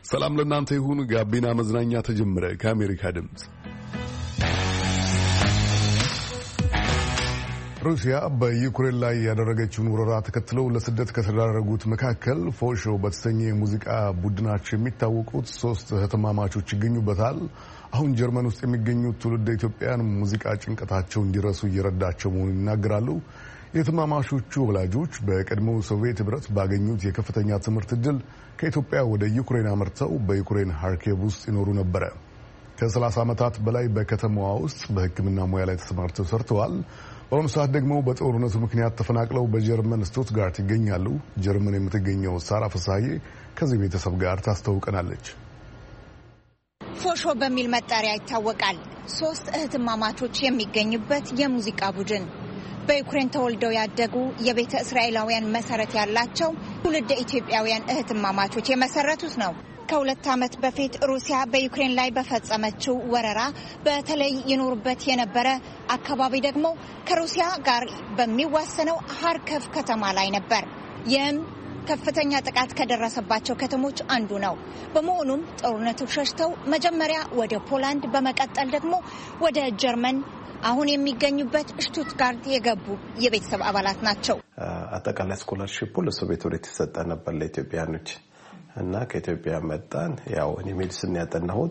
ሰላም ለእናንተ ይሁን። ጋቢና መዝናኛ ተጀመረ። ከአሜሪካ ድምፅ ሩሲያ በዩክሬን ላይ ያደረገችውን ወረራ ተከትለው ለስደት ከተዳረጉት መካከል ፎሾ በተሰኘ የሙዚቃ ቡድናቸው የሚታወቁት 3 እህትማማቾች ይገኙበታል። አሁን ጀርመን ውስጥ የሚገኙት ትውልደ ኢትዮጵያውያን ሙዚቃ ጭንቀታቸው እንዲረሱ እየረዳቸው መሆኑን ይናገራሉ። የእህትማማቾቹ ወላጆች በቀድሞው ሶቪየት ህብረት ባገኙት የከፍተኛ ትምህርት ዕድል ከኢትዮጵያ ወደ ዩክሬን አመርተው በዩክሬን ሃርኪቭ ውስጥ ይኖሩ ነበረ። ከ30 ዓመታት በላይ በከተማዋ ውስጥ በሕክምና ሙያ ላይ ተሰማርተው ሰርተዋል። በአሁኑ ሰዓት ደግሞ በጦርነቱ ምክንያት ተፈናቅለው በጀርመን ስቱትጋርት ይገኛሉ። ጀርመን የምትገኘው ሳራ ፍሳዬ ከዚህ ቤተሰብ ጋር ታስተዋውቀናለች። ፎሾ በሚል መጠሪያ ይታወቃል። 3 እህትማማቾች የሚገኙበት የሙዚቃ ቡድን በዩክሬን ተወልደው ያደጉ የቤተ እስራኤላውያን መሰረት ያላቸው ትውልደ ኢትዮጵያውያን እህትማማቾች የመሰረቱት ነው። ከ2 ዓመት በፊት ሩሲያ በዩክሬን ላይ በፈጸመችው ወረራ በተለይ ይኖሩበት የነበረ አካባቢ ደግሞ ከሩሲያ ጋር በሚዋሰነው ሃርኪቭ ከተማ ላይ ነበር። ይህም ከፍተኛ ጥቃት ከደረሰባቸው ከተሞች አንዱ ነው። በመሆኑም ጦርነቱ ሸሽተው መጀመሪያ ወደ ፖላንድ በመቀጠል ደግሞ ወደ ጀርመን አሁን የሚገኙበት ስቱትጋርት የገቡ የቤተሰብ አባላት ናቸው። አጠቃላይ ስኮላርሺፑ ለሶቪየት ህብረት የተሰጠ ነበር ለኢትዮጵያኖች እና ከኢትዮጵያ መጣን። ያው እኔ ሜዲሲን ያጠናሁት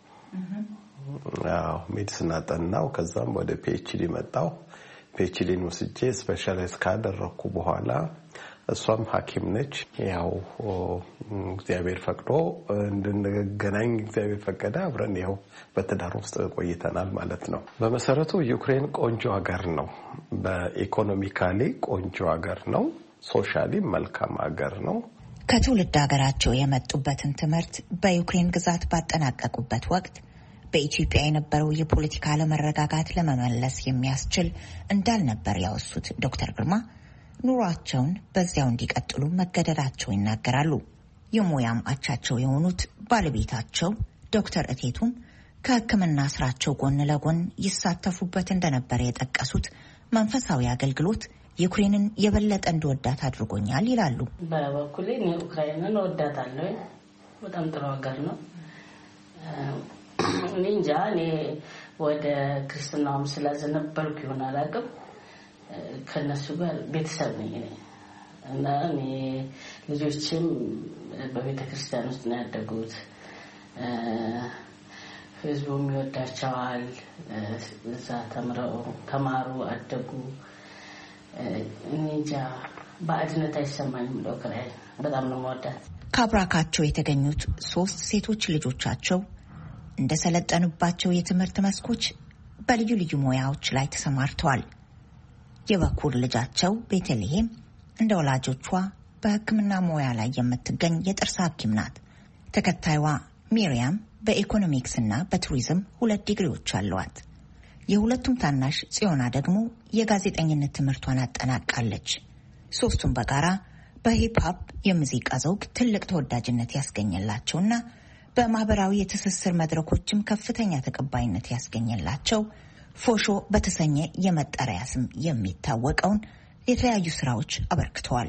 ሜዲሲን አጠናው። ከዛም ወደ ፒኤችዲ መጣው። ፒኤችዲን ወስጄ ስፔሻላይዝ ካደረኩ በኋላ እሷም ሐኪም ነች። ያው እግዚአብሔር ፈቅዶ እንድንገናኝ እግዚአብሔር ፈቀደ። አብረን ያው በትዳር ውስጥ ቆይተናል ማለት ነው። በመሰረቱ ዩክሬን ቆንጆ ሀገር ነው። በኢኮኖሚካሊ ቆንጆ ሀገር ነው። ሶሻሊ መልካም ሀገር ነው። ከትውልድ ሀገራቸው የመጡበትን ትምህርት በዩክሬን ግዛት ባጠናቀቁበት ወቅት በኢትዮጵያ የነበረው የፖለቲካ አለመረጋጋት ለመመለስ የሚያስችል እንዳልነበር ያወሱት ዶክተር ግርማ ኑሯቸውን በዚያው እንዲቀጥሉ መገደዳቸው ይናገራሉ። የሙያም አቻቸው የሆኑት ባለቤታቸው ዶክተር እቴቱም ከሕክምና ስራቸው ጎን ለጎን ይሳተፉበት እንደነበረ የጠቀሱት መንፈሳዊ አገልግሎት ዩክሬንን የበለጠ እንድወዳት አድርጎኛል ይላሉ። በበኩሌ እኔ ዩክሬንን እወዳታለሁ። በጣም ጥሩ ሀገር ነው። እኔ ወደ ክርስትናውም ስላዘነበልኩ ይሆን አላውቅም። ከነሱ ጋር ቤተሰብ ነኝ እና እኔ ልጆችም በቤተ ክርስቲያን ውስጥ ነው ያደጉት። ህዝቡም ይወዳቸዋል። እዛ ተማሩ፣ አደጉ። እንጃ ባዕድነት አይሰማኝም። ለዩክሬን በጣም ነው የምወዳት። ከአብራካቸው የተገኙት 3 ሴቶች ልጆቻቸው እንደሰለጠኑባቸው የትምህርት መስኮች በልዩ ልዩ ሙያዎች ላይ ተሰማርተዋል። የበኩር ልጃቸው ቤተልሔም እንደ ወላጆቿ በሕክምና ሙያ ላይ የምትገኝ የጥርስ ሐኪም ናት። ተከታይዋ ሚሪያም በኢኮኖሚክስ እና በቱሪዝም 2 ዲግሪዎች አሏት። የሁለቱም ታናሽ ጽዮና ደግሞ የጋዜጠኝነት ትምህርቷን አጠናቃለች። 3ቱም በጋራ በሂፕሆፕ የሙዚቃ ዘውግ ትልቅ ተወዳጅነት ያስገኘላቸውና በማህበራዊ የትስስር መድረኮችም ከፍተኛ ተቀባይነት ያስገኘላቸው ፎሾ በተሰኘ የመጠሪያ ስም የሚታወቀውን የተለያዩ ስራዎች አበርክተዋል።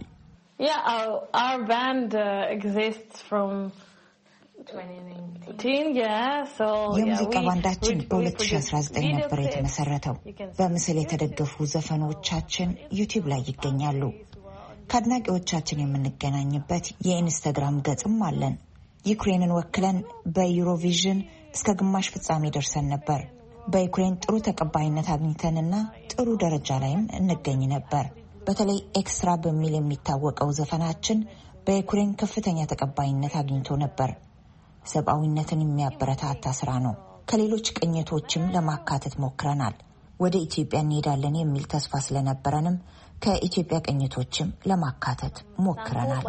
የሙዚቃ ባንዳችን በ2019 ነበር የተመሰረተው። በምስል የተደገፉ ዘፈኖቻችን ዩቲዩብ ላይ ይገኛሉ። ከአድናቂዎቻችን የምንገናኝበት የኢንስታግራም ገጽም አለን። ዩክሬንን ወክለን በዩሮቪዥን እስከ ግማሽ ፍጻሜ ደርሰን ነበር። በዩክሬን ጥሩ ተቀባይነት አግኝተንና ጥሩ ደረጃ ላይም እንገኝ ነበር። በተለይ ኤክስትራ በሚል የሚታወቀው ዘፈናችን በዩክሬን ከፍተኛ ተቀባይነት አግኝቶ ነበር። ሰብአዊነትን የሚያበረታታ ስራ ነው። ከሌሎች ቅኝቶችም ለማካተት ሞክረናል። ወደ ኢትዮጵያ እንሄዳለን የሚል ተስፋ ስለነበረንም ከኢትዮጵያ ቅኝቶችም ለማካተት ሞክረናል።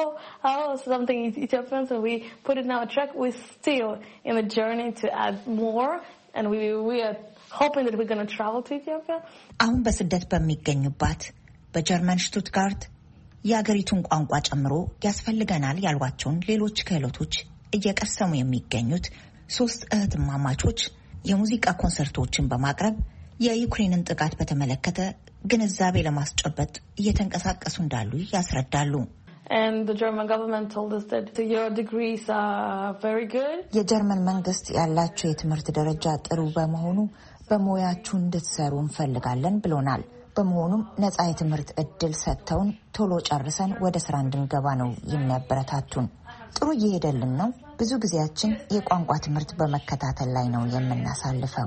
አሁን በስደት በሚገኙባት በጀርመን ስቱትጋርት የአገሪቱን ቋንቋ ጨምሮ ያስፈልገናል ያሏቸውን ሌሎች ክህሎቶች እየቀሰሙ የሚገኙት 3 እህትማማቾች የሙዚቃ ኮንሰርቶችን በማቅረብ የዩክሬንን ጥቃት በተመለከተ ግንዛቤ ለማስጨበጥ እየተንቀሳቀሱ እንዳሉ ያስረዳሉ። And the German government told us that your degrees are very good. የጀርመን መንግስት ያላችሁ የትምህርት ደረጃ ጥሩ በመሆኑ በሙያችሁ እንድትሰሩ እንፈልጋለን ብሎናል። በመሆኑም ነፃ የትምህርት እድል ሰጥተውን ቶሎ ጨርሰን ወደ ስራ እንድንገባ ነው የሚያበረታቱን። ጥሩ እየሄደልን ነው። ብዙ ጊዜያችን የቋንቋ ትምህርት በመከታተል ላይ ነው የምናሳልፈው።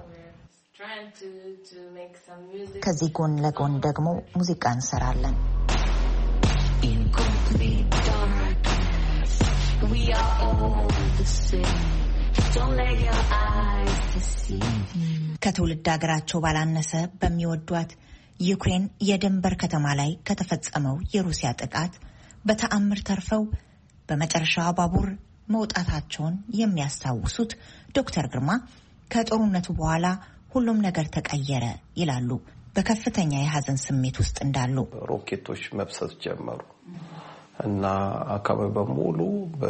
ከዚህ ጎን ለጎን ደግሞ ሙዚቃ እንሰራለን። ከትውልድ ሀገራቸው ባላነሰ በሚወዷት ዩክሬን የድንበር ከተማ ላይ ከተፈጸመው የሩሲያ ጥቃት በተአምር ተርፈው በመጨረሻው ባቡር መውጣታቸውን የሚያስታውሱት ዶክተር ግርማ ከጦርነቱ በኋላ ሁሉም ነገር ተቀየረ ይላሉ። በከፍተኛ የሀዘን ስሜት ውስጥ እንዳሉ ሮኬቶች መብሰስ ጀመሩ እና አካባቢ በሙሉ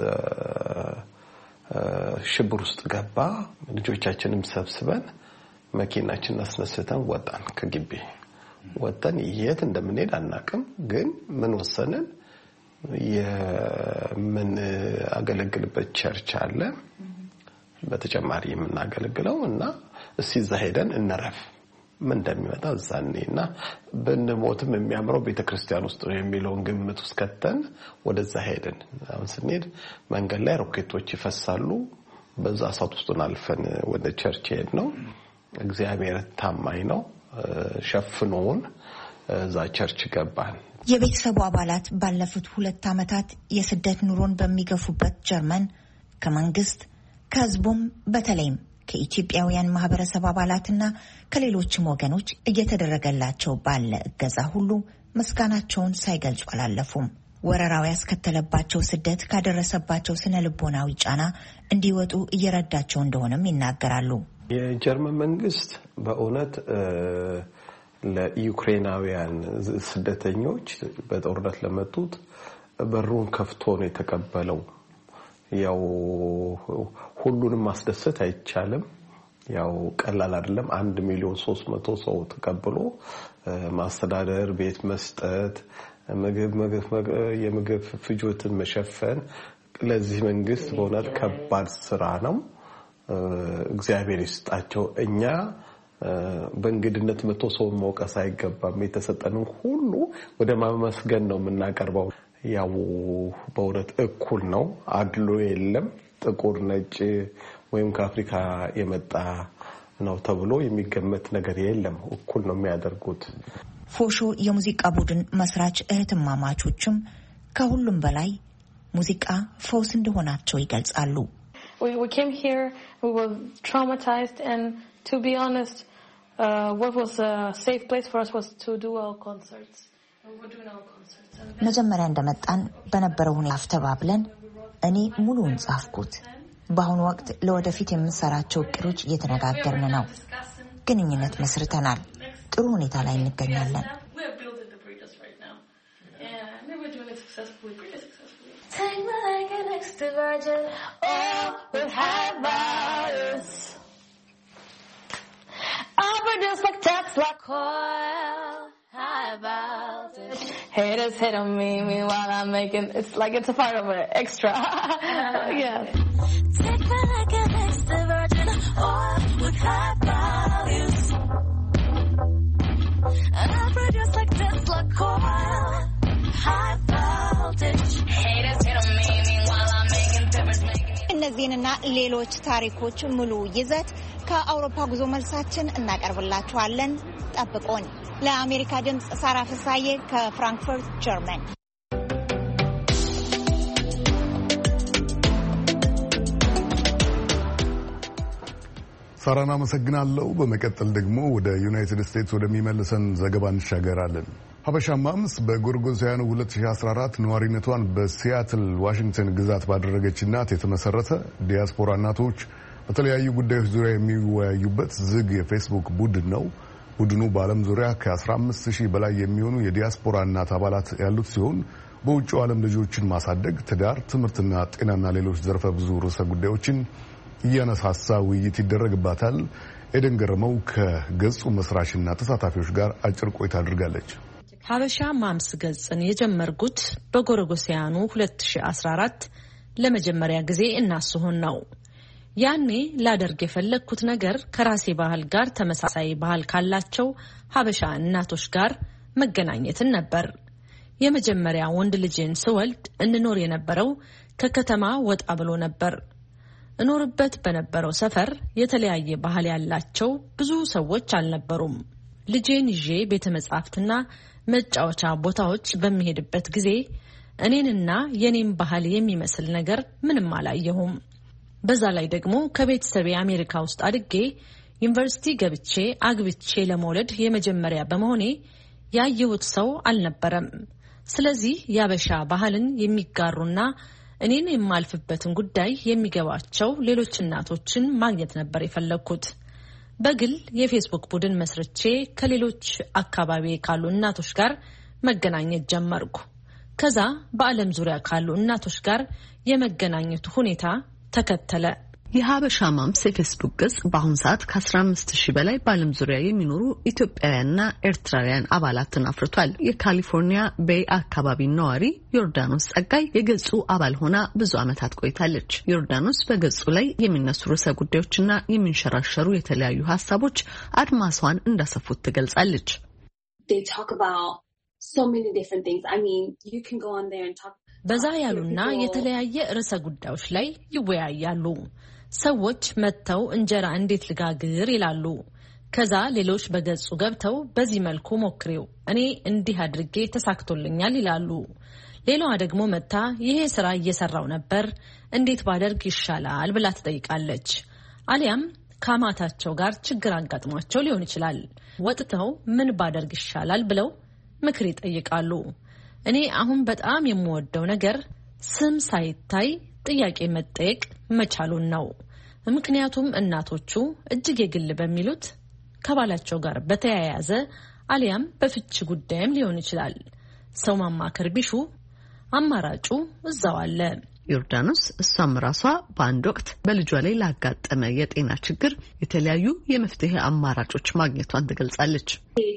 በሽብር ውስጥ ገባ። ልጆቻችንም ሰብስበን መኪናችንን አስነስተን ወጣን። ከግቢ ወጣን። የት እንደምንሄድ አናውቅም፣ ግን ምን ወሰንን? የምን አገለግልበት ቸርች አለ በተጨማሪ የምናገለግለው እና እስቲ እዛ ሄደን እንረፍ ምን እንደሚመጣ እዛኔና በእንሞትም የሚያምረው ቤተክርስቲያን ውስጥ ነው የሚለውን ግምት ውስጥ ከተን ወደዛ ሄድን። አሁን ስንሄድ መንገድ ላይ ሮኬቶች ይፈሳሉ። በዛ እሳት ውስጥ አልፈን ወደ ቸርች ሄድ ነው። እግዚአብሔር ታማኝ ነው። ሸፍኖን እዛ ቸርች ገባን። የቤተሰቡ አባላት ባለፉት 2 ዓመታት የስደት ኑሮን በሚገፉበት ጀርመን ከመንግስት ከህዝቡም በተለይም ከኢትዮጵያውያን ማህበረሰብ አባላትና ከሌሎችም ወገኖች እየተደረገላቸው ባለ እገዛ ሁሉ ምስጋናቸውን ሳይገልጹ አላለፉም። ወረራው ያስከተለባቸው ስደት ካደረሰባቸው ስነ ልቦናዊ ጫና እንዲወጡ እየረዳቸው እንደሆነም ይናገራሉ። የጀርመን መንግስት በእውነት ለዩክሬናውያን ስደተኞች በጦርነት ለመጡት በሩን ከፍቶ ነው የተቀበለው። ያው ሁሉንም ማስደሰት አይቻልም። ያው ቀላል አይደለም። 1,300,000 ሰው ተቀብሎ ማስተዳደር፣ ቤት መስጠት፣ የምግብ ፍጆትን መሸፈን ለዚህ መንግስት በእውነት ከባድ ስራ ነው። እግዚአብሔር ይስጣቸው። እኛ በእንግድነት 100 ሰው መውቀስ አይገባም። የተሰጠንን ሁሉ ወደ ማመስገን ነው የምናቀርበው። ያው በእውነት እኩል ነው፣ አድሎ የለም። ጥቁር ነጭ ወይም ከአፍሪካ የመጣ ነው ተብሎ የሚገመት ነገር የለም። እኩል ነው የሚያደርጉት። ፎሾ የሙዚቃ ቡድን መስራች እህትማማቾችም ከሁሉም በላይ ሙዚቃ ፈውስ እንደሆናቸው ይገልጻሉ። We came here, we were traumatized, and to be honest, what was a safe place for us was to do our concerts. And we were doing our concerts. መጀመሪያ እንደመጣን በነበረው ሁኔታ ተባብለን እኔ ሙሉውን ጻፍኩት። በአሁኑ ወቅት ለወደፊት የምንሰራቸው እቅዶች እየተነጋገርን ነው። ግንኙነት መስርተናል። ጥሩ ሁኔታ ላይ እንገኛለን። Take me like an extra virgin, oh, with high values. I produce like Tesla coil, high voltage. Haters hit on me, meanwhile I'm making, it's like it's a part of an extra. Yeah. Take me like an extra virgin, oh, with high values. I produce like Tesla coil, high voltage. Haters hit on me, meanwhile I'm making difference. እነዚህንና ሌሎች ታሪኮች ሙሉ ይዘት ከአውሮፓ ጉዞ መልሳችን እናቀርብላችኋለን። ጠብቁን። ለአሜሪካ ድምጽ ሳራ ፍሳዬ ከፍራንክፈርት ጀርመን። ሳራን አመሰግናለሁ። በመቀጠል ደግሞ ወደ ዩናይትድ ስቴትስ ወደሚመልሰን ዘገባ እንሻገራለን። ሀበሻ ማምስ በጎርጎሳውያኑ 2014 ነዋሪነቷን በሲያትል ዋሽንግተን ግዛት ባደረገች እናት የተመሰረተ ዲያስፖራ እናቶች በተለያዩ ጉዳዮች ዙሪያ የሚወያዩበት ዝግ የፌስቡክ ቡድን ነው። ቡድኑ በዓለም ዙሪያ ከ15,000 በላይ የሚሆኑ የዲያስፖራ እናት አባላት ያሉት ሲሆን በውጭው ዓለም ልጆችን ማሳደግ፣ ትዳር፣ ትምህርትና ጤናና ሌሎች ዘርፈ ብዙ ርዕሰ ጉዳዮችን እያነሳሳ ውይይት ይደረግባታል። ኤደን ገረመው ከገጹ መስራችና ተሳታፊዎች ጋር አጭር ቆይታ አድርጋለች። ሀበሻ ማምስ ገጽን የጀመርኩት በጎረጎሲያኑ 2014 ለመጀመሪያ ጊዜ እናስሆን ነው። ያኔ ላደርግ የፈለኩት ነገር ከራሴ ባህል ጋር ተመሳሳይ ባህል ካላቸው ሀበሻ እናቶች ጋር መገናኘትን ነበር። የመጀመሪያ ወንድ ልጅን ስወልድ እንኖር የነበረው ከከተማ ወጣ ብሎ ነበር። እኖርበት በነበረው ሰፈር የተለያየ ባህል ያላቸው ብዙ ሰዎች አልነበሩም። ልጄን ይዤ ቤተ መጻሕፍትና መጫወቻ ቦታዎች በሚሄድበት ጊዜ እኔንና የኔም ባህል የሚመስል ነገር ምንም አላየሁም። በዛ ላይ ደግሞ ከቤተሰቤ አሜሪካ ውስጥ አድጌ ዩኒቨርሲቲ ገብቼ አግብቼ ለመውለድ የመጀመሪያ በመሆኔ ያየሁት ሰው አልነበረም። ስለዚህ ያበሻ ባህልን የሚጋሩና እኔን የማልፍበትን ጉዳይ የሚገባቸው ሌሎች እናቶችን ማግኘት ነበር የፈለኩት። በግል የፌስቡክ ቡድን መስርቼ ከሌሎች አካባቢ ካሉ እናቶች ጋር መገናኘት ጀመርኩ። ከዛ በዓለም ዙሪያ ካሉ እናቶች ጋር የመገናኘቱ ሁኔታ ተከተለ። የሀበሻ ማምስ የፌስቡክ ገጽ በአሁን ሰዓት ከ15000 በላይ በዓለም ዙሪያ የሚኖሩ ኢትዮጵያውያንና ኤርትራውያን አባላትን አፍርቷል። የካሊፎርኒያ ቤይ አካባቢ ነዋሪ ዮርዳኖስ ጸጋይ የገጹ አባል ሆና ብዙ ዓመታት ቆይታለች። ዮርዳኖስ በገጹ ላይ የሚነሱ ርዕሰ ጉዳዮችና የሚንሸራሸሩ የተለያዩ ሀሳቦች አድማሷን እንዳሰፉት ትገልጻለች። በዛ ያሉና የተለያየ ርዕሰ ጉዳዮች ላይ ይወያያሉ። ሰዎች መተው እንጀራ እንዴት ልጋግር ይላሉ። ከዛ ሌሎች በገጹ ገብተው በዚህ መልኩ ሞክሬው እኔ እንዲህ አድርጌ ተሳክቶልኛል ይላሉ። ሌላዋ ደግሞ መታ ይሄ ስራ እየሰራው ነበር እንዴት ባደርግ ይሻላል ብላ ትጠይቃለች። አሊያም ከአማታቸው ጋር ችግር አጋጥሟቸው ሊሆን ይችላል። ወጥተው ምን ባደርግ ይሻላል ብለው ምክር ይጠይቃሉ። እኔ አሁን በጣም የምወደው ነገር ስም ሳይታይ ጥያቄ መጠየቅ መቻሉን ነው። ምክንያቱም እናቶቹ እጅግ የግል በሚሉት ከባላቸው ጋር በተያያዘ አሊያም በፍቺ ጉዳይም ሊሆን ይችላል ሰው ማማከር ቢሹ አማራጩ እዛው አለ። ዮርዳኖስ እሷም ራሷ በአንድ ወቅት በልጇ ላይ ላጋጠመ የጤና ችግር የተለያዩ የመፍትሄ አማራጮች ማግኘቷን ትገልጻለች።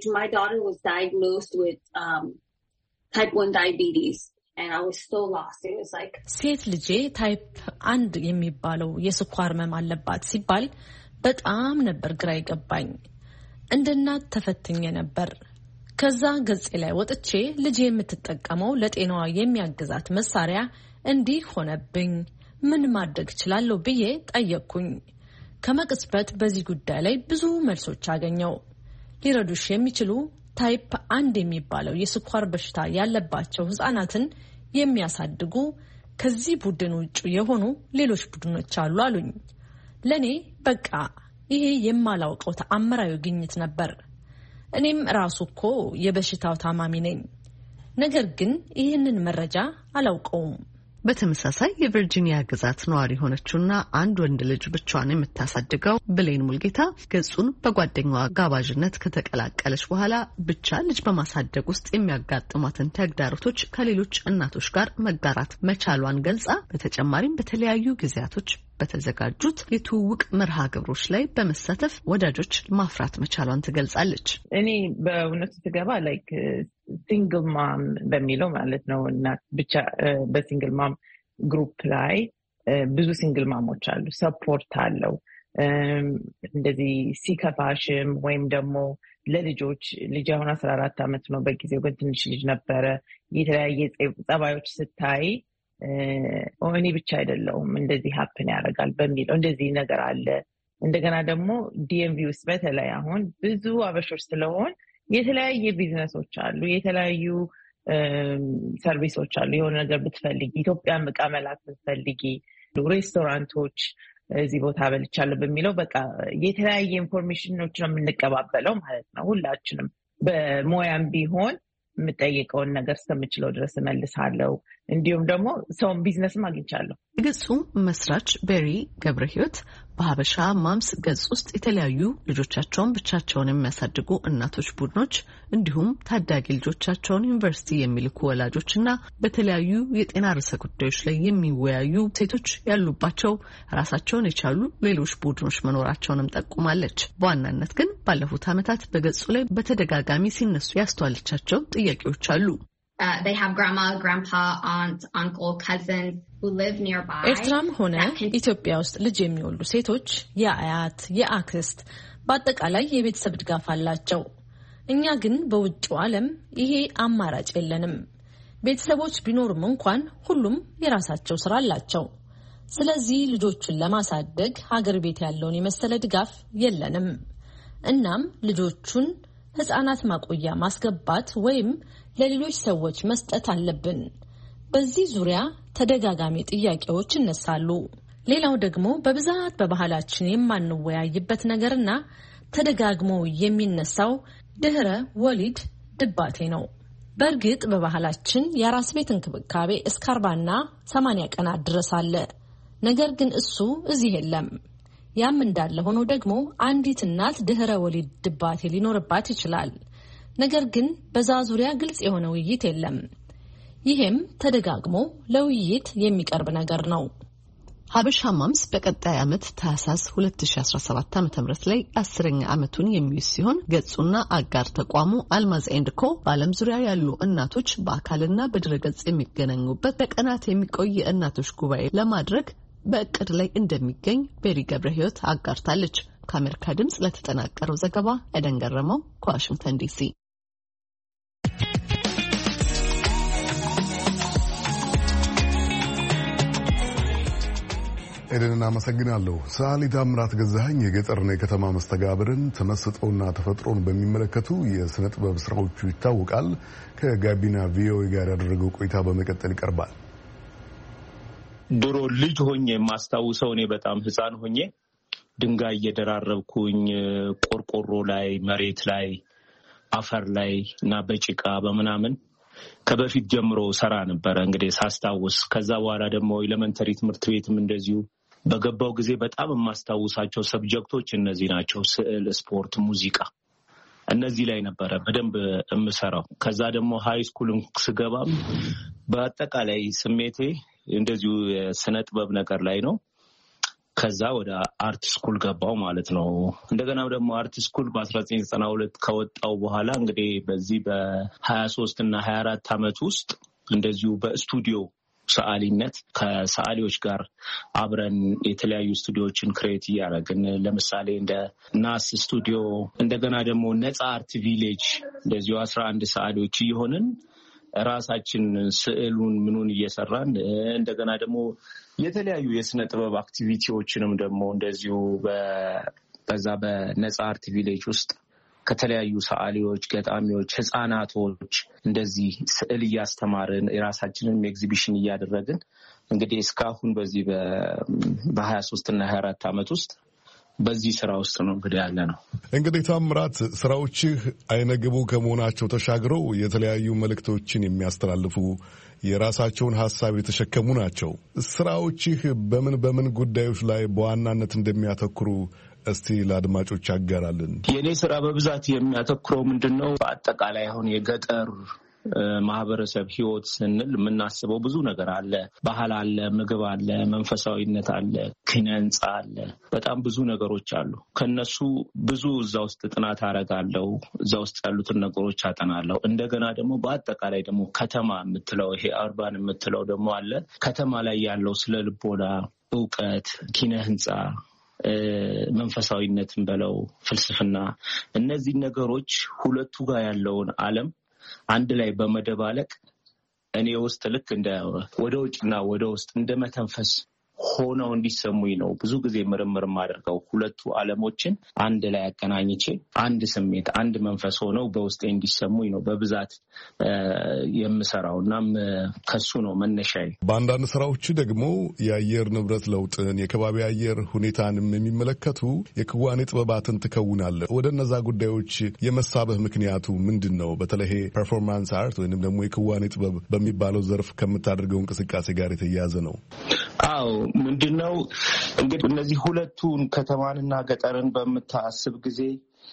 type 1 diabetes and I was so lost. It was like ሴት ልጄ ታይፕ 1 የሚባለው የስኳር ህመም አለባት ሲባል በጣም ነበር ግራ ይገባኝ። እንደ እናት ተፈትኜ ነበር። ከዛ ገጽ ላይ ወጥቼ ልጄ የምትጠቀመው ለጤናዋ የሚያግዛት መሳሪያ እንዲህ ሆነብኝ ምን ማድረግ እችላለሁ ብዬ ጠየቅኩኝ። ከመቅጽበት በዚህ ጉዳይ ላይ ብዙ መልሶች አገኘው። ሊረዱሽ የሚችሉ ታይፕ 1 የሚባለው የስኳር በሽታ ያለባቸው ህፃናትን የሚያሳድጉ ከዚህ ቡድን ውጭ የሆኑ ሌሎች ቡድኖች አሉ አሉኝ። ለኔ በቃ ይሄ የማላውቀው ተአምራዊ ግኝት ነበር። እኔም ራሱ እኮ የበሽታው ታማሚ ነኝ። ነገር ግን ይህንን መረጃ አላውቀውም። በተመሳሳይ የቨርጂኒያ ግዛት ነዋሪ ሆነችውና አንድ ወንድ ልጅ ብቻዋን የምታሳድገው ብሌን ሙልጌታ ገጹን በጓደኛዋ ጋባዥነት ከተቀላቀለች በኋላ ብቻ ልጅ በማሳደግ ውስጥ የሚያጋጥሟትን ተግዳሮቶች ከሌሎች እናቶች ጋር መጋራት መቻሏን ገልጻ በተጨማሪም በተለያዩ ጊዜያቶች በተዘጋጁት የትውውቅ መርሃ ግብሮች ላይ በመሳተፍ ወዳጆች ማፍራት መቻሏን ትገልጻለች። እኔ በእውነቱ ስገባ ላይክ ሲንግል ማም በሚለው ማለት ነው እና ብቻ በሲንግል ማም ግሩፕ ላይ ብዙ ሲንግል ማሞች አሉ። ሰፖርት አለው። እንደዚህ ሲከፋሽም ወይም ደግሞ ለልጆች ልጅ አሁን 14 ዓመት ነው። በጊዜው ግን ትንሽ ልጅ ነበረ። የተለያየ ጸባዮች ስታይ እኔ ብቻ አይደለሁም እንደዚህ ሀፕን ያደርጋል በሚለው እንደዚህ ነገር አለ። እንደገና ደግሞ ዲኤምቪ ውስጥ በተለይ አሁን ብዙ አበሾች ስለሆን የተለያየ ቢዝነሶች አሉ፣ የተለያዩ ሰርቪሶች አሉ። የሆነ ነገር ብትፈልጊ ኢትዮጵያን ዕቃ መላክ ብትፈልጊ ሬስቶራንቶች እዚህ ቦታ በልቻለሁ በሚለው በቃ የተለያየ ኢንፎርሜሽኖች ነው የምንቀባበለው ማለት ነው። ሁላችንም በሞያም ቢሆን የምጠይቀውን ነገር እስከምችለው ድረስ እመልሳለሁ። እንዲሁም ደግሞ ሰውን ቢዝነስም አግኝቻለሁ። ገጹ መስራች ቤሪ ገብረህይወት በሀበሻ ማምስ ገጽ ውስጥ የተለያዩ ልጆቻቸውን ብቻቸውን የሚያሳድጉ እናቶች ቡድኖች እንዲሁም ታዳጊ ልጆቻቸውን ዩኒቨርሲቲ የሚልኩ ወላጆችና በተለያዩ የጤና ርዕሰ ጉዳዮች ላይ የሚወያዩ ሴቶች ያሉባቸው ራሳቸውን የቻሉ ሌሎች ቡድኖች መኖራቸውንም ጠቁማለች። በዋናነት ግን ባለፉት ዓመታት በገጹ ላይ በተደጋጋሚ ሲነሱ ያስተዋለቻቸው ጥያቄዎች አሉ። They have grandma, grandpa, aunt, uncle, cousins who live nearby. ኤርትራም ሆነ ኢትዮጵያ ውስጥ ልጅ የሚወልዱ ሴቶች የአያት፣ የአክስት በአጠቃላይ የቤተሰብ ድጋፍ አላቸው። እኛ ግን በውጭው ዓለም ይሄ አማራጭ የለንም። ቤተሰቦች ቢኖሩም እንኳን ሁሉም የራሳቸው ስራ አላቸው። ስለዚህ ልጆችን ለማሳደግ ሀገር ቤት ያለውን የመሰለ ድጋፍ የለንም። እናም ልጆቹን ህፃናት ማቆያ ማስገባት ወይም ለሌሎች ሰዎች መስጠት አለብን። በዚህ ዙሪያ ተደጋጋሚ ጥያቄዎች ይነሳሉ። ሌላው ደግሞ በብዛት በባህላችን የማንወያይበት ነገርና ተደጋግሞ የሚነሳው ድህረ ወሊድ ድባቴ ነው። በእርግጥ በባህላችን የራስ ቤት እንክብካቤ እስከ 40ና 80 ቀናት ድረስ አለ። ነገር ግን እሱ እዚህ የለም። ያም እንዳለ ሆኖ ደግሞ አንዲት እናት ድህረ ወሊድ ድባቴ ሊኖርባት ይችላል። ነገር ግን በዛ ዙሪያ ግልጽ የሆነ ውይይት የለም። ይሄም ተደጋግሞ ለውይይት የሚቀርብ ነገር ነው። ሀበሻ ማምስ በቀጣይ ዓመት ታህሳስ 2017 ዓ.ም ላይ 10ኛ ዓመቱን የሚይዝ ሲሆን ገጹና አጋር ተቋሙ አልማዝ ኤንድ ኮ በዓለም ዙሪያ ያሉ እናቶች በአካልና በድረገጽ የሚገናኙበት በቀናት የሚቆይ እናቶች ጉባኤ ለማድረግ በእቅድ ላይ እንደሚገኝ ቤሪ ገብረህይወት አጋርታለች። ከአሜሪካ ድምጽ ለተጠናቀረው ዘገባ ኤደን ገረመው ከዋሽንግተን ዲሲ። ኤደንን አመሰግናለሁ። ሰዓሊ ታምራት ገዛኸኝ የገጠርና የከተማ መስተጋብርን ተመስጦና ተፈጥሮን በሚመለከቱ የስነ ጥበብ ስራዎቹ ይታወቃል። ከጋቢና ቪኦኤ ጋር ያደረገው ቆይታ በመቀጠል ይቀርባል። ድሮ ልጅ ሆኜ የማስታውሰው እኔ በጣም ህፃን ሆኜ ድንጋይ እየደራረብኩኝ ቆርቆሮ ላይ፣ መሬት ላይ፣ አፈር ላይ እና በጭቃ በመናምን ከበፊት ጀምሮ ሰራ ነበር እንግዲህ ሳስታውስ። ከዛ በኋላ ደግሞ ኤሌመንተሪ ትምህርት ቤትም እንደዚሁ በገባው ጊዜ በጣም የማስታውሳቸው ሰብጀክቶች እነዚህ ናቸው። ስዕል፣ ስፖርት፣ ሙዚቃ እነዚህ ላይ ነበረ በደንብ የምሰራው። ከዛ ደግሞ ሃይ ስኩል ስገባም በአጠቃላይ ስሜቴ እንደዚሁ የስነ ጥበብ ነገር ላይ ነው። ከዛ ወደ አርት ስኩል ገባው ማለት ነው። እንደገና ደግሞ አርት ስኩል በ1992 ከወጣው በኋላ እንግዲህ በዚህ በ23 እና 24 ዓመት ውስጥ እንደዚሁ በስቱዲዮ ሰዓሊነት ከሰዓሊዎች ጋር አብረን የተለያዩ ስቱዲዮችን ክሬት እያደረግን ለምሳሌ እንደ ናስ ስቱዲዮ፣ እንደገና ደግሞ ነፃ አርት ቪሌጅ እንደዚሁ 11 ሰዓሊዎች እየሆንን ራሳችን ስዕሉን ምኑን እየሰራን እንደገና ደግሞ የተለያዩ የስነ ጥበብ አክቲቪቲዎችንም ደግሞ እንደዚሁ በዛ በነፃ አርት ቪሌጅ ውስጥ ከተለያዩ ሰዓሊዎች፣ ገጣሚዎች፣ ህፃናቶች እንደዚህ ስዕል እያስተማርን የራሳችንን ኤግዚቢሽን እያደረግን እንግዲህ እስካሁን በዚህ በ23 እና 24 ዓመት ውስጥ በዚህ ስራ ውስጥ ነው እንግዲህ ያለ ነው። እንግዲህ ታምራት ስራዎችህ አይነግቡ ከመሆናቸው ተሻግረው የተለያዩ መልእክቶችን የሚያስተላልፉ የራሳቸውን ሀሳብ የተሸከሙ ናቸው። ስራዎችህ በምን ጉዳዮች ላይ በዋናነት እንደሚያተኩሩ እስቲ ለአድማጮች ያጋራልን። የኔ ስራ በብዛት የሚያተኩረው ምንድነው? በአጠቃላይ አሁን የገጠር ማህበረሰብ ህይወት ስንል የምናስበው ብዙ ነገር አለ። ባህል አለ፣ ምግብ አለ፣ መንፈሳዊነት አለ፣ ኪነ ህንጻ አለ። በጣም ብዙ ነገሮች አሉ። ከነሱ ብዙ እዛ ውስጥ ጥናት አደርጋለሁ። እዛ ውስጥ ያሉትን ነገሮች አጠናለሁ። እንደገና ደግሞ በአጠቃላይ ደግሞ ከተማ የምትለው ይሄ አርባን የምትለው ደግሞ አለ። ከተማ ላይ ያለው ስለ ልቦና እውቀት፣ ኪነ ህንጻ፣ መንፈሳዊነትን በለው ፍልስፍና፣ እነዚህ ነገሮች ሁለቱ ጋር ያለውን ዓለም አንድ ላይ በመደባለቅ እኔ ውስጥ ልክ እንደ ወደ ውጭና ወደ ውስጥ እንደ መተንፈስ ሆነው እንዲሰሙኝ ነው ብዙ ጊዜ ምርምር ማደርገው። ሁለቱ ዓለሞችን አንድ ላይ አገናኝቼ አንድ ስሜት አንድ መንፈስ ሆነው በውስጤ እንዲሰሙኝ ነው በብዛት የምሰራውና ከሱ ነው መነሻዬ። በአንዳንድ ስራዎች ደግሞ የአየር ንብረት ለውጥን የከባቢ አየር ሁኔታንም የሚመለከቱ የክዋኔ ጥበባትን ትከውናለህ። ወደ እነዛ ጉዳዮች የመሳበህ ምክንያቱ ምንድን ነው? በተለይ ፐርፎርማንስ አርት ወይንም ደግሞ የክዋኔ ጥበብ በሚባለው ዘርፍ ከምታደርገው እንቅስቃሴ ጋር የተያያዘ ነው? አዎ ምንድነው እንግዲህ እነዚህ ሁለቱን ከተማንና ገጠርን በምታስብ ጊዜ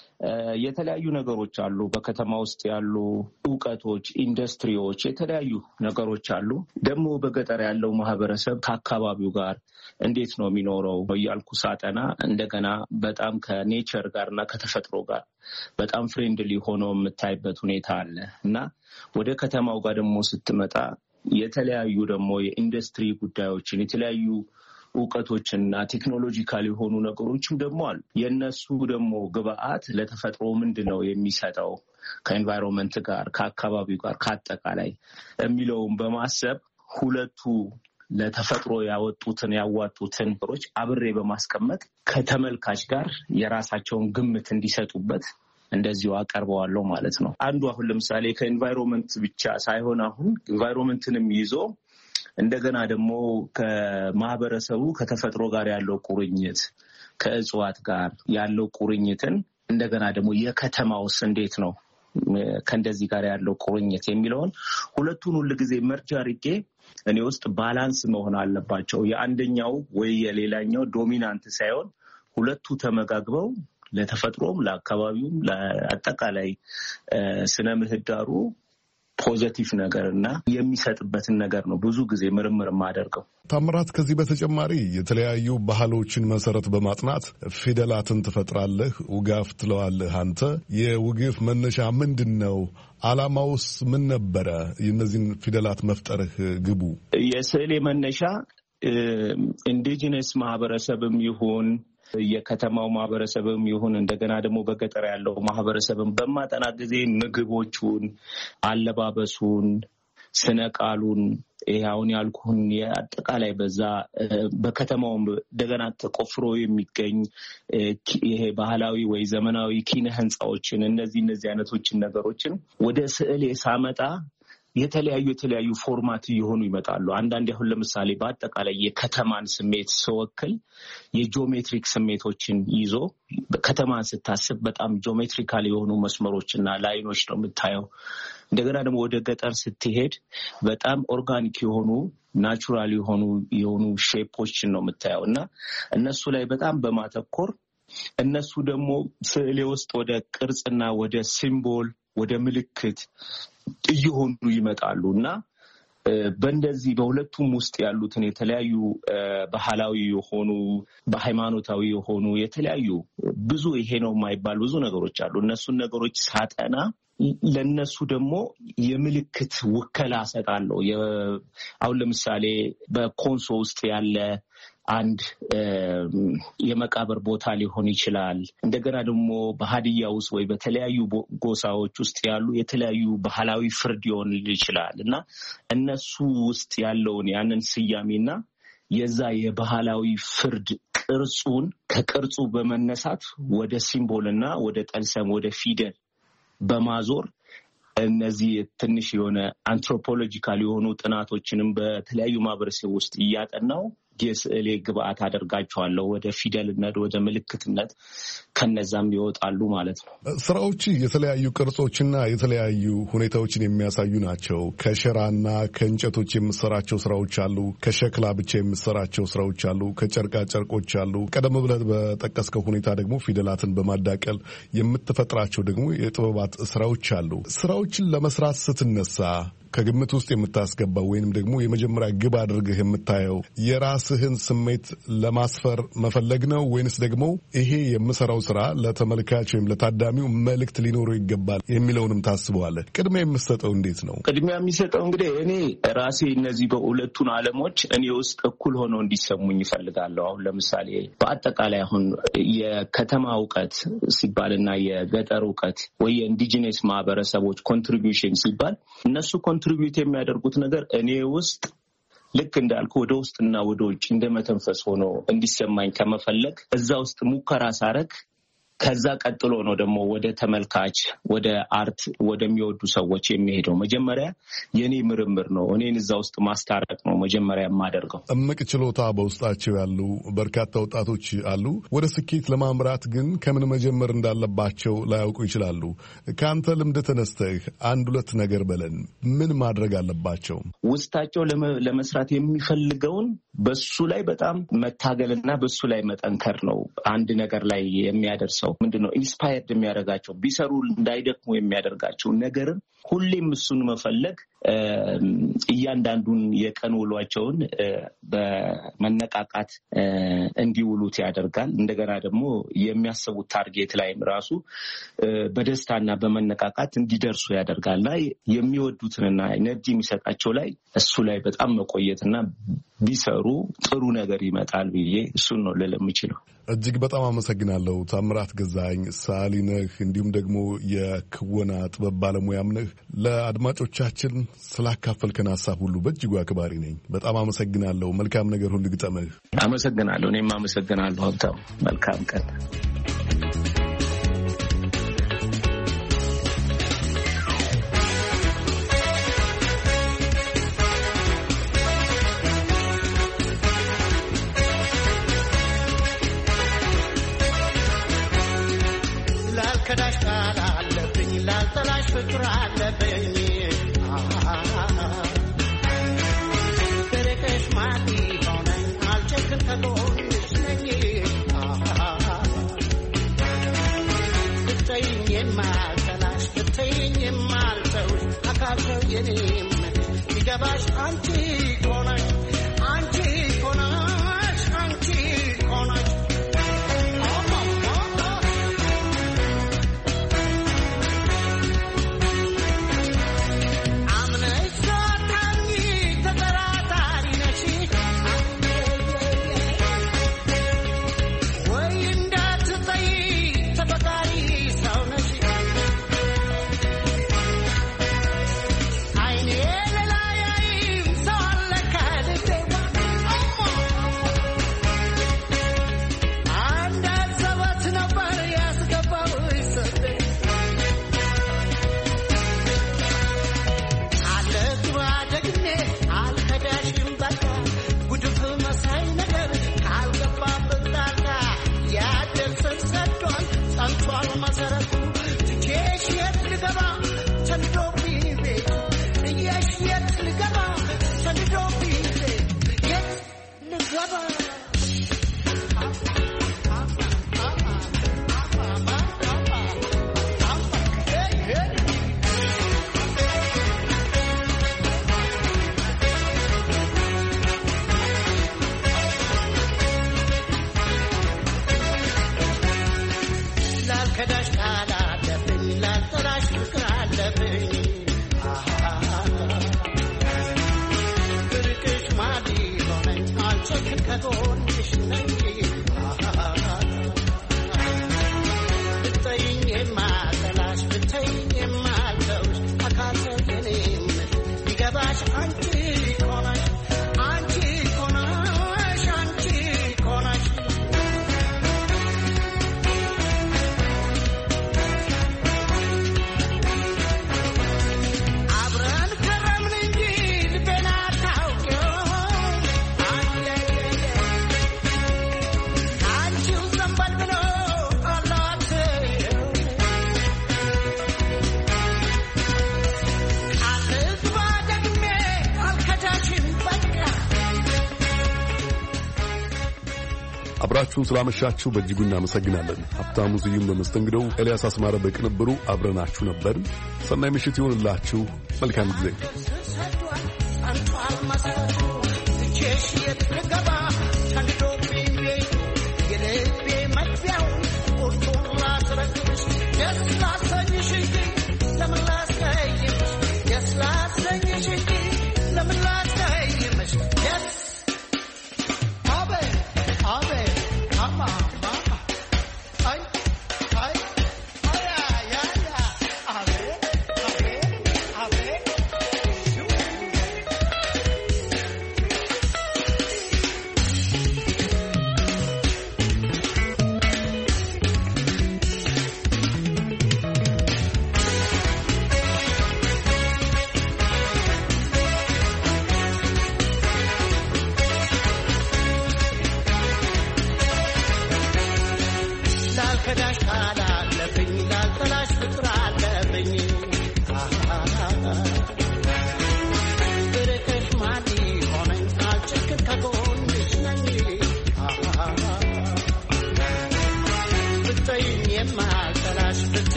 የተለያዩ ነገሮች አሉ። በከተማ ውስጥ ያሉ ዕውቀቶች፣ ኢንዱስትሪዎች፣ የተለያዩ ነገሮች አሉ። ደግሞ በገጠር ያለው ማህበረሰብ ከአካባቢው ጋር እንዴት ነው የሚኖረው እያልኩ ሳጠና እንደገና በጣም ከኔቸር ጋርና ከተፈጥሮ ጋር በጣም ፍሬንድሊ ሆኖ የምታይበት ሁኔታ አለ እና ወደ ከተማው ጋር ደግሞ ስትመጣ የተለያዩ ደግሞ የኢንዱስትሪ ጉዳዮችን የተለያዩ ዕውቀቶችና ቴክኖሎጂካል የሆኑ ነገሮችም ደግሞ አሉ። የነሱ ደግሞ ግብአት ለተፈጥሮ ምንድነው የሚሰጠው ከኤንቫይሮንመንት ጋር ከአካባቢው ጋር ከአጠቃላይ የሚለውን በማሰብ ሁለቱ ለተፈጥሮ ያዋጡትን ነገሮች አብሬ በማስቀመጥ ከተመልካች ጋር የራሳቸውን ግምት እንዲሰጡበት እንደዚሁ አቀርበዋለሁ ማለት ነው። አንዱ አሁን ለምሳሌ ከኤንቫይሮንመንት ብቻ ሳይሆን አሁን ኤንቫይሮንመንትንም ይዞ እንደገና ደግሞ ከማህበረሰቡ ከተፈጥሮ ጋር ያለው ቁርኝት ከእጽዋት ጋር ያለው ቁርኝትን እንደገና ደግሞ የከተማውስ እንዴት ነው ከእንደዚህ ጋር ያለው ቁርኝት የሚለውን ሁለቱን ሁልጊዜ መርጃ አድርጌ እኔ ውስጥ ባላንስ መሆን አለባቸው። የአንደኛው ወይ የሌላኛው ዶሚናንት ሳይሆን ሁለቱ ተመጋግበው ለተፈጥሮም ለአካባቢውም ለአጠቃላይ ስነ ምህዳሩ ፖዚቲቭ ነገርና የሚሰጥበትን ነገር ነው ብዙ ጊዜ ምርምር ማደርገው። ታምራት፣ ከዚህ በተጨማሪ የተለያዩ ባህሎችን መሰረት በማጥናት ፊደላትን ትፈጥራለህ። ውጋፍ ትለዋለህ አንተ። የውግፍ መነሻ ምንድን ነው? ዓላማውስ ምን ነበረ? የእነዚህን ፊደላት መፍጠርህ ግቡ? የስዕሌ መነሻ ኢንዲጂነስ ማህበረሰብም ይሁን የከተማው ማህበረሰብም ይሁን እንደገና ደግሞ በገጠር ያለው ማህበረሰብም በማጠና ጊዜ ምግቦቹን፣ አለባበሱን፣ ስነ ቃሉን አሁን ያልኩህን የአጠቃላይ በዛ በከተማውም እንደገና ተቆፍሮ የሚገኝ ይሄ ባህላዊ ወይ ዘመናዊ ኪነ ህንፃዎችን እነዚህ አይነቶችን ነገሮችን ወደ ስዕሌ ሳመጣ የተለያዩ ፎርማት እየሆኑ ይመጣሉ። አንዳንድ አሁን ለምሳሌ በአጠቃላይ የከተማን ስሜት ስወክል የጂኦሜትሪክ ስሜቶችን ይዞ ከተማን ስታስብ በጣም ጂኦሜትሪካል የሆኑ መስመሮችና ላይኖች ነው የምታየው። እንደገና ደግሞ ወደ ገጠር ስትሄድ በጣም ኦርጋኒክ የሆኑ ናቹራል የሆኑ ሼፖችን ነው የምታየው እና እነሱ ላይ በጣም በማተኮር እነሱ ደግሞ ስዕሌ ውስጥ ወደ ቅርጽና ወደ ሲምቦል ወደ ምልክት እየሆኑ ይመጣሉ እና በእንደዚህ በሁለቱም ውስጥ ያሉትን የተለያዩ ባህላዊ የሆኑ በሃይማኖታዊ የሆኑ የተለያዩ ብዙ ይሄ ነው የማይባል ብዙ ነገሮች አሉ። እነሱን ነገሮች ሳጠና ለነሱ ደግሞ የምልክት ውከላ ሰጣለሁ። አሁን ለምሳሌ በኮንሶ ውስጥ ያለ አንድ የመቃብር ቦታ ሊሆን ይችላል። እንደገና ደግሞ በሀዲያ ውስጥ ወይ በተለያዩ ጎሳዎች ውስጥ ያሉ የተለያዩ ባህላዊ ፍርድ ሊሆን ይችላል እና እነሱ ውስጥ ያለውን ያንን ስያሜና የዛ የባህላዊ ፍርድ ቅርጹን ከቅርጹ በመነሳት ወደ ሲምቦልና ወደ ጠልሰም ወደ ፊደል በማዞር እነዚህ ትንሽ የሆነ አንትሮፖሎጂካል የሆኑ ጥናቶችንም በተለያዩ ማህበረሰብ ውስጥ እያጠናው የስዕሌ ግብአት አደርጋቸዋለሁ ወደ ፊደልነት ወደ ምልክትነት ከነዛም ይወጣሉ ማለት ነው። ስራዎች የተለያዩ ቅርጾችና የተለያዩ ሁኔታዎችን የሚያሳዩ ናቸው። ከሸራና ከእንጨቶች የምሰራቸው ስራዎች አሉ። ከሸክላ ብቻ የምሰራቸው ስራዎች አሉ። ከጨርቃ ጨርቆች አሉ። ቀደም ብለህ በጠቀስከው ሁኔታ ደግሞ ፊደላትን በማዳቀል የምትፈጥራቸው ደግሞ የጥበባት ስራዎች አሉ። ስራዎችን ለመስራት ስትነሳ ከግምት ውስጥ የምታስገባው ወይንም ደግሞ የመጀመሪያ ግብ አድርገህ የምታየው የራስህን ስሜት ለማስፈር መፈለግ ነው ወይንስ ደግሞ ይሄ የምሰራው ስራ ለተመልካች ወይም ለታዳሚው መልእክት ሊኖረው ይገባል የሚለውንም ታስበዋለህ? ቅድሚያ የምሰጠው እንዴት ነው? ቅድሚያ የሚሰጠው እንግዲህ እኔ ራሴ እነዚህ በሁለቱን ዓለሞች እኔ ውስጥ እኩል ሆነው እንዲሰሙኝ ይፈልጋለሁ። አሁን ለምሳሌ በአጠቃላይ አሁን የከተማ እውቀት ሲባልና የገጠር እውቀት ወይ የኢንዲጂነስ ማህበረሰቦች ኮንትሪቢዩሽን ሲባል እነሱ ኮንትሪቢዩት የሚያደርጉት ነገር እኔ ውስጥ ልክ እንዳልኩ ወደ ውስጥና ወደ ውጭ እንደመተንፈስ ሆኖ እንዲሰማኝ ከመፈለግ እዛ ውስጥ ሙከራ ሳረግ ከዛ ቀጥሎ ነው ደግሞ ወደ ተመልካች ወደ አርት ወደሚወዱ ሰዎች የሚሄደው። መጀመሪያ የኔ ምርምር ነው፣ እኔን እዛ ውስጥ ማስታረቅ ነው መጀመሪያ የማደርገው። እምቅ ችሎታ በውስጣቸው ያሉ በርካታ ወጣቶች አሉ። ወደ ስኬት ለማምራት ግን ከምን መጀመር እንዳለባቸው ላያውቁ ይችላሉ። ከአንተ ልምድ ተነስተህ አንድ ሁለት ነገር በለን። ምን ማድረግ አለባቸው? ውስጣቸው ለመስራት የሚፈልገውን በሱ ላይ በጣም መታገልና በሱ ላይ መጠንከር ነው አንድ ነገር ላይ የሚያደርሰው። ምንድነው ኢንስፓየርድ የሚያደርጋቸው ቢሰሩ እንዳይደክሙ የሚያደርጋቸው ነገርን ሁሌም እሱን መፈለግ እያንዳንዱን የቀን ውሏቸውን በመነቃቃት እንዲውሉት ያደርጋል። እንደገና ደግሞ የሚያስቡት ታርጌት ላይም ራሱ በደስታና በመነቃቃት እንዲደርሱ ያደርጋልና የሚወዱትንና ኤነርጂ የሚሰጣቸው ላይ እሱ ላይ በጣም መቆየትና ቢሰሩ ጥሩ ነገር ይመጣል ብዬ እሱን ነው ልል የምችለው። እጅግ በጣም አመሰግናለሁ። ታምራት ገዛኸኝ ሰዓሊ ነህ፣ እንዲሁም ደግሞ የክወና ጥበብ ባለሙያም ነህ። ለአድማጮቻችን ስላካፈልከን ሀሳብ ሁሉ በእጅጉ አክባሪ ነኝ። በጣም አመሰግናለሁ። መልካም ነገር ሁሉ ግጠምህ። አመሰግናለሁ። እኔም አመሰግናለሁ ሀብታሙ። መልካም ቀን። አብራችሁን ስላመሻችሁ በእጅጉ እናመሰግናለን። ሀብታሙ ስዩም በመስተንግዶው፣ ኤልያስ አስማረ በቅንብሩ አብረናችሁ ነበር። ሰናይ ምሽት ይሁንላችሁ። መልካም ጊዜ።